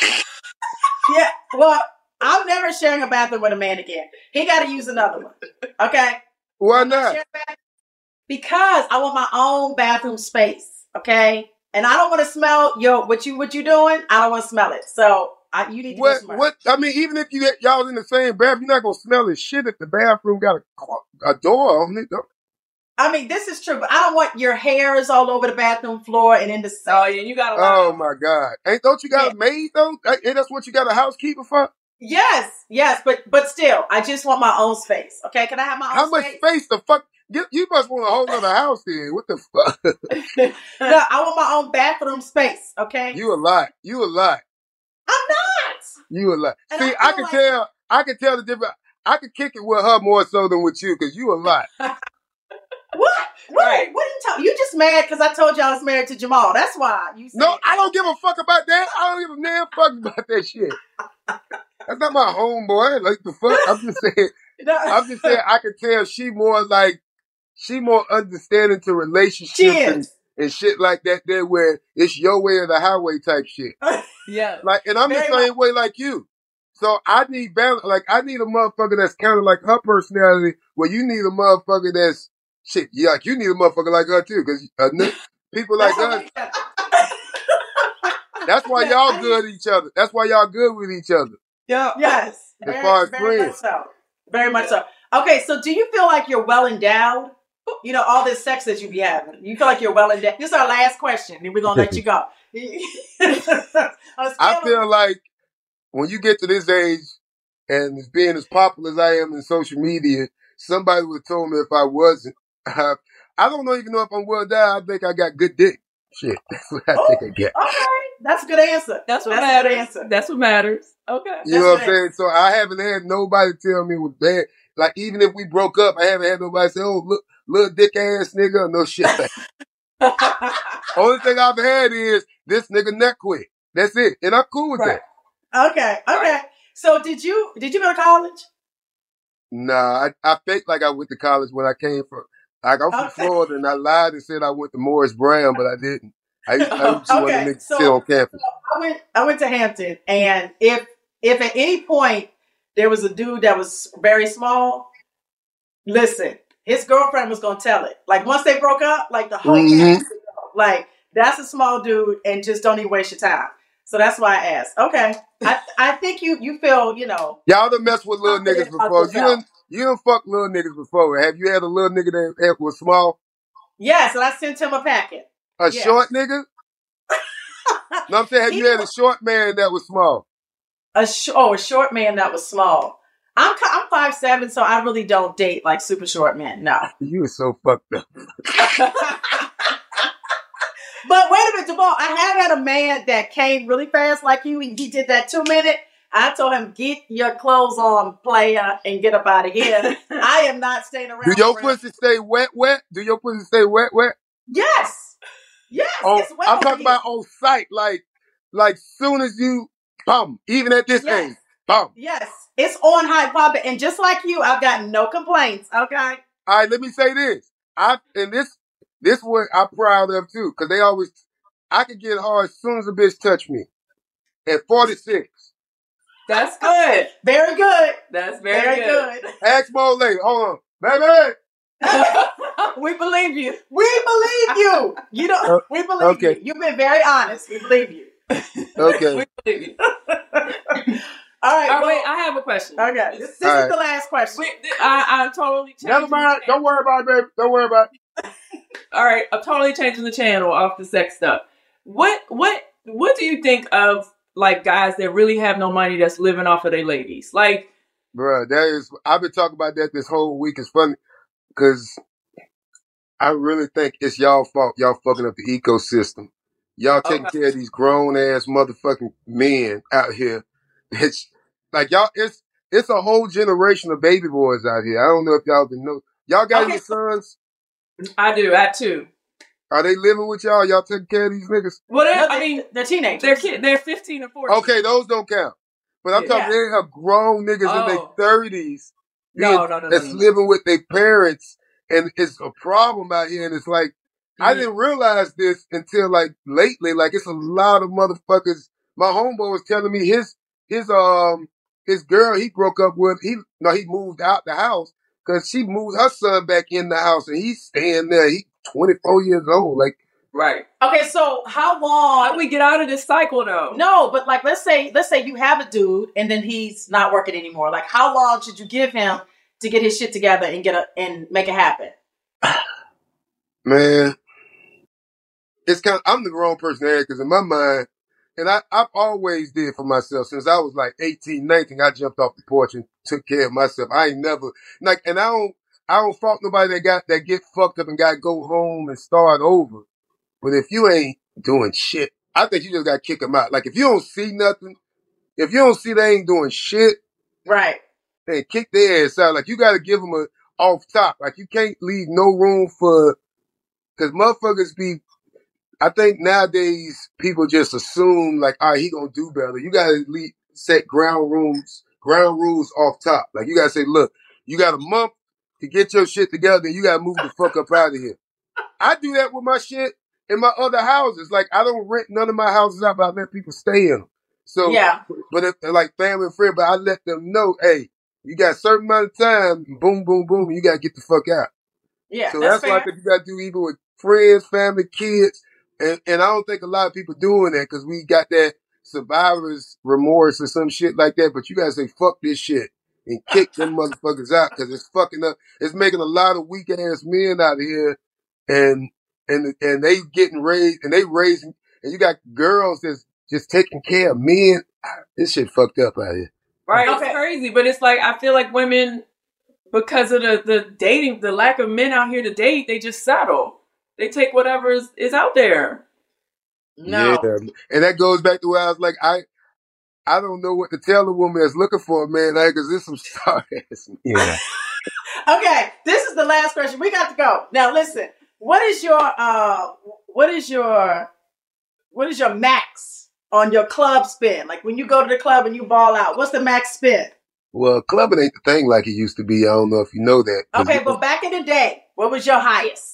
Yeah. Well, I'm never sharing a bathroom with a man again. He got to use another one. Okay? Why not? Because I want my own bathroom space. Okay? And I don't want to smell what you doing. I don't want to smell it. So you need to go smart. What? I mean, even if y'all in the same bathroom, you're not gonna smell this shit if the bathroom got a door on it. Though. I mean, this is true, but I don't want your hairs all over the bathroom floor and in the sink. Oh yeah, you got a lot. Oh my God! Don't you got a maid though? Ain't that's what you got a housekeeper for? Yes, but still, I just want my own space. Okay, can I have my own space? How much space the fuck? You must want a whole other house here. What the fuck? No, I want my own bathroom space. Okay. You a lot. I'm not. You a lot. See, I can tell the difference. I could kick it with her more so than with you because you a lot. What? Right. What are you talking? You just mad because I told you I was married to Jamal. That's why. No, I don't give a fuck about that. I don't give a damn fuck about that shit. That's not my homeboy. Like the fuck. I'm just saying. I can tell she more understanding to relationships and shit like that. There where it's your way or the highway type shit. Yeah. Like, and I'm the same way like you. So I need balance. Like I need a motherfucker that's kind of like her personality. Where you need a motherfucker that's shit. Yeah, like you need a motherfucker like her too, because people like us. That's why y'all good at each other. That's why y'all good with each other. Yeah. Yes. As far as very friends. Much so. Very much so. Okay, so do you feel like you're well endowed? All this sex that you be having. You feel like you're well endowed? This is our last question, and we're gonna let you go. I feel like when you get to this age and being as popular as I am in social media, somebody would have told me if I wasn't. I don't even know if I'm well endowed. I think I got good dick. Shit, that's what I think I get. Okay, that's a good answer. That's what matters. That's what matters. Okay. You know what I'm saying? So I haven't had nobody tell me it was bad. Like, even if we broke up, I haven't had nobody say, oh, look, little dick ass nigga, or no shit like that. Only thing I've had is this nigga neck quick. That's it. And I'm cool with that. Okay. So did you go to college? Nah, I faked like I went to college when I came from. Like, I'm from Florida, and I lied and said I went to Morris Brown, but I didn't. I used to want to niggas sit on campus. So I went to Hampton, and if at any point there was a dude that was very small, listen, his girlfriend was gonna tell it. Like once they broke up, like the whole campus, like that's a small dude, and just don't even waste your time. So that's why I asked. Okay, I think you feel Y'all done messed with little niggas before. You done fucked little niggas before. Have you had a little nigga that was small? Yes, and I sent him a packet. A short nigga? No, I'm saying, have you had a short man that was small? A short man that was small. I'm 5'7", so I really don't date like super short men. No. You were so fucked up. But wait a minute, Jamal. I have had a man that came really fast like you. He did that 2 minute. I told him, get your clothes on, player, and get up out of here. I am not staying around. Do your pussy stay wet? Do your pussy stay wet? Yes. It's wet. I'm talking about on site, like soon as you, bum, even at this age, bum. Yes, it's on high popping. And just like you, I've got no complaints, okay? All right, let me say this. This one I'm proud of too, because I could get hard as soon as a bitch touch me. At 46. That's good. Very good. That's very good. Ask Mo later. Hold on. Baby! We believe you. We believe you. You don't. We believe you. You've been very honest. We believe you. Okay. We believe you. All right. Well, wait, I have a question. Okay. This is the last question. I'm totally changing. Never mind. Don't worry about it, baby. Don't worry about it. All right. I'm totally changing the channel off the sex stuff. What do you think of like guys that really have no money that's living off of their ladies? Like, bruh, I've been talking about that this whole week. It's funny because I really think it's y'all fault. Y'all fucking up the ecosystem. Y'all taking care of these grown ass motherfucking men out here. It's like y'all. It's a whole generation of baby boys out here. I don't know if y'all can know. Y'all got any sons? I do. I too. Are they living with y'all? Y'all taking care of these niggas? Well, they're teenagers. They're 15 or 14. Okay, those don't count. But I'm talking, they have grown niggas in their 30s that's living with their parents, and it's a problem out here. And it's like, I didn't realize this until like lately. Like, it's a lot of motherfuckers. My homeboy was telling me his girl he broke up with, he moved out the house because she moved her son back in the house, and he's staying there. He's 24 years old. Like, right. Okay, so how long? How do we get out of this cycle, though? No, but like, let's say you have a dude, and then he's not working anymore. Like, how long should you give him to get his shit together and make it happen? Man, it's I'm the wrong person to ask, because in my mind, and I've always did for myself since I was like 18, 19. I jumped off the porch and took care of myself. I ain't never like, and I don't fault nobody that get fucked up and got to go home and start over. But if you ain't doing shit, I think you just got to kick them out. Like, if you don't see nothing, if you don't see they ain't doing shit, right? Then kick their ass out. Like, you got to give them a off top. Like, you can't leave no room for, because motherfuckers be. I think nowadays people just assume like, all right, he gonna do better. You gotta set ground rules off top. Like, you gotta say, look, you got a month to get your shit together, and you gotta move the fuck up out of here. I do that with my shit in my other houses. Like, I don't rent none of my houses out, but I let people stay in them. So, yeah. But if they're like family and friend, but I let them know, hey, you got a certain amount of time, boom, boom, boom, you gotta get the fuck out. Yeah, so that's what I think you gotta do, even with friends, family, kids. And I don't think a lot of people doing that because we got that survivor's remorse or some shit like that. But you gotta say, fuck this shit and kick them motherfuckers out, because it's fucking up. It's making a lot of weak ass men out here, and they getting raised, and they raising, and you got girls that's just taking care of men. This shit fucked up out here. Right. It's crazy. But it's like, I feel like women, because of the dating, the lack of men out here to date, they just settle. They take whatever is out there. No. Yeah. And that goes back to where I was like, I don't know what to tell a woman that's looking for a man, because there's some star ass. Yeah. Okay, this is the last question. We got to go. Now listen, what is your max on your club spend? Like, when you go to the club and you ball out, what's the max spend? Well, clubbing ain't the thing like it used to be. I don't know if you know that. Okay, but back in the day, what was your highest?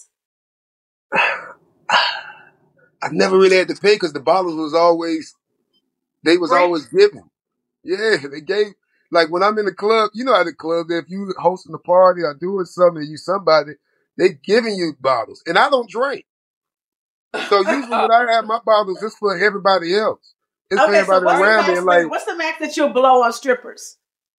I never really had to pay because the bottles was always given. Yeah, they gave, like, when I'm in the club, you know how the club, if you hosting a party or doing something, you somebody, they giving you bottles. And I don't drink. So usually when I have my bottles, it's for everybody else. It's for everybody around me. Like, what's the max that you'll blow on strippers?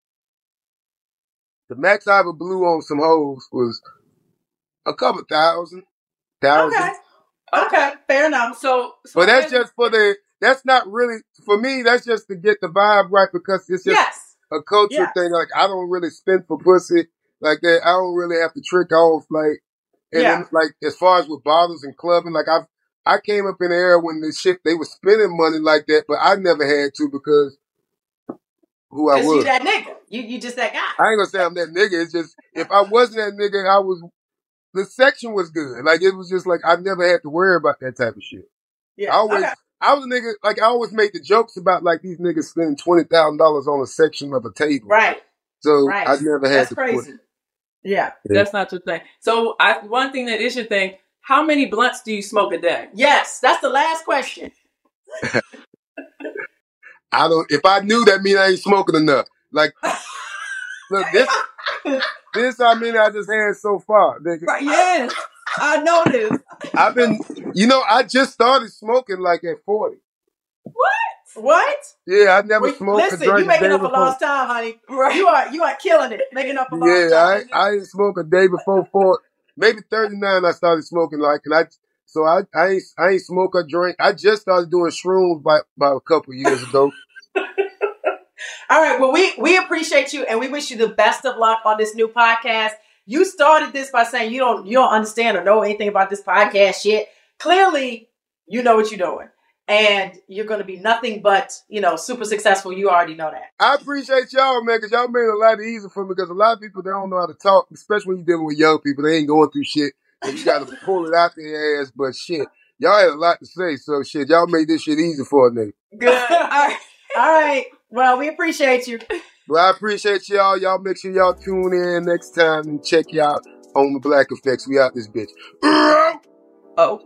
The max I ever blew on some hoes was a couple thousand. Okay, fair enough. So but that's just that's not really, for me, that's just to get the vibe right, because it's just a culture thing. Like, I don't really spend for pussy like that. I don't really have to trick off, like, and then, like, as far as with bottles and clubbing, like, I came up in the era when they were spending money like that, but I never had to because who I was. You that nigga. You just that guy. I ain't gonna say I'm that nigga. It's just, if I wasn't that nigga, the section was good. Like, it was just like, I never had to worry about that type of shit. Yeah. I was a nigga, like, I always make the jokes about, like, these niggas spending $20,000 on a section of a table. Right. So I never had to. That's crazy. Yeah, that's not your thing. So one thing that is your thing, how many blunts do you smoke a day? Yes, that's the last question. If I knew, that mean I ain't smoking enough. Like, look, this I just had so far, nigga. Right, yes. I know this. I just started smoking like at 40. What? Yeah, I never smoked. Listen, you making up a lost time, honey. Right. You are killing it, making up a lost time. Yeah, I didn't smoke a day before 40. Maybe 39 I started smoking like, I ain't smoke or drink. I just started doing shrooms by a couple years ago. All right, well, we appreciate you and we wish you the best of luck on this new podcast. You started this by saying you don't understand or know anything about this podcast shit. Clearly, you know what you're doing. And you're going to be nothing but, super successful. You already know that. I appreciate y'all, man, because y'all made it a lot easier for me. Because a lot of people, they don't know how to talk, especially when you're dealing with young people. They ain't going through shit. And you got to pull it out their ass. But shit, y'all had a lot to say. So shit, y'all made this shit easy for a nigga. Good. All right. Well, we appreciate you. Well, I appreciate y'all. Y'all make sure y'all tune in next time and check y'all on the Black Effects. We out this bitch. Oh.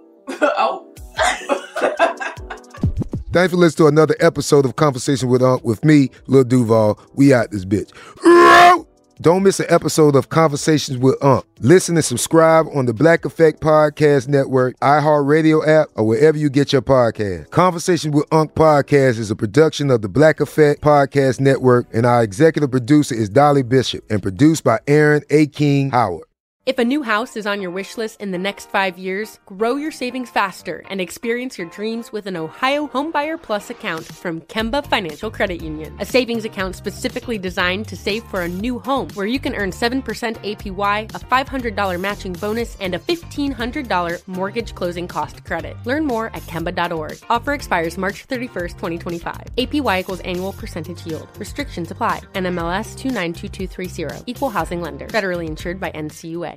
Thanks for listening to another episode of Conversation with Unc with me, Lil Duval. We out this bitch. Don't miss an episode of Conversations with Unc. Listen and subscribe on the Black Effect Podcast Network, iHeartRadio app, or wherever you get your podcast. Conversation with Unc Podcast is a production of the Black Effect Podcast Network, and our executive producer is Dolly Bishop, and produced by Aaron A. King Howard. If a new house is on your wish list in the next 5 years, grow your savings faster and experience your dreams with an Ohio Homebuyer Plus account from Kemba Financial Credit Union. A savings account specifically designed to save for a new home, where you can earn 7% APY, a $500 matching bonus, and a $1,500 mortgage closing cost credit. Learn more at Kemba.org. Offer expires March 31st, 2025. APY equals annual percentage yield. Restrictions apply. NMLS 292230. Equal housing lender. Federally insured by NCUA.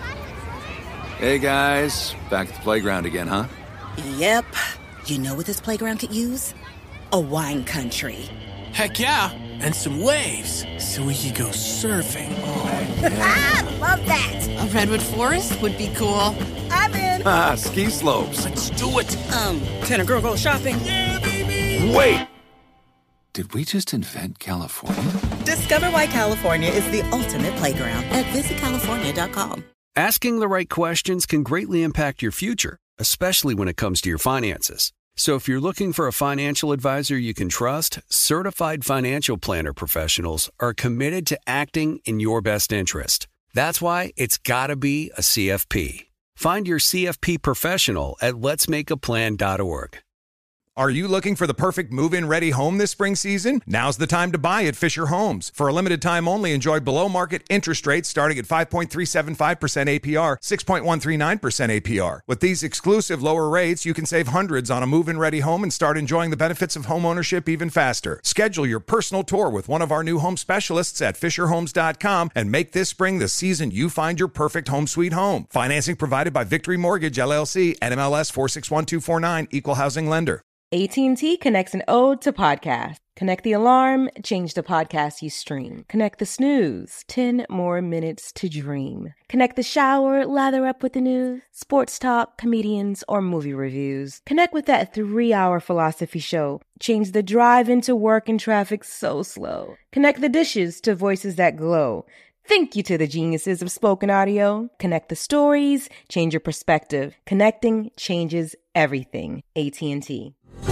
Hey guys, back at the playground again, huh? Yep. You know what this playground could use? A wine country. Heck yeah, and some waves so we could go surfing. Oh, yeah. Love that. A redwood forest would be cool. I'm in. Ski slopes. Let's do it. Can a girl go shopping? Yeah, baby. Wait! Did we just invent California? Discover why California is the ultimate playground at visitcalifornia.com. Asking the right questions can greatly impact your future, especially when it comes to your finances. So if you're looking for a financial advisor you can trust, certified financial planner professionals are committed to acting in your best interest. That's why it's got to be a CFP. Find your CFP professional at letsmakeaplan.org. Are you looking for the perfect move-in ready home this spring season? Now's the time to buy at Fisher Homes. For a limited time only, enjoy below-market interest rates starting at 5.375% APR, 6.139% APR. With these exclusive lower rates, you can save hundreds on a move-in ready home and start enjoying the benefits of homeownership even faster. Schedule your personal tour with one of our new home specialists at FisherHomes.com and make this spring the season you find your perfect home sweet home. Financing provided by Victory Mortgage, LLC, NMLS 461249, Equal Housing Lender. AT&T connects an ode to podcast. Connect the alarm, change the podcast you stream. Connect the snooze, 10 more minutes to dream. Connect the shower, lather up with the news, sports talk, comedians, or movie reviews. Connect with that 3-hour philosophy show. Change the drive into work and traffic so slow. Connect the dishes to voices that glow. Thank you to the geniuses of spoken audio. Connect the stories, change your perspective. Connecting changes everything. AT&T.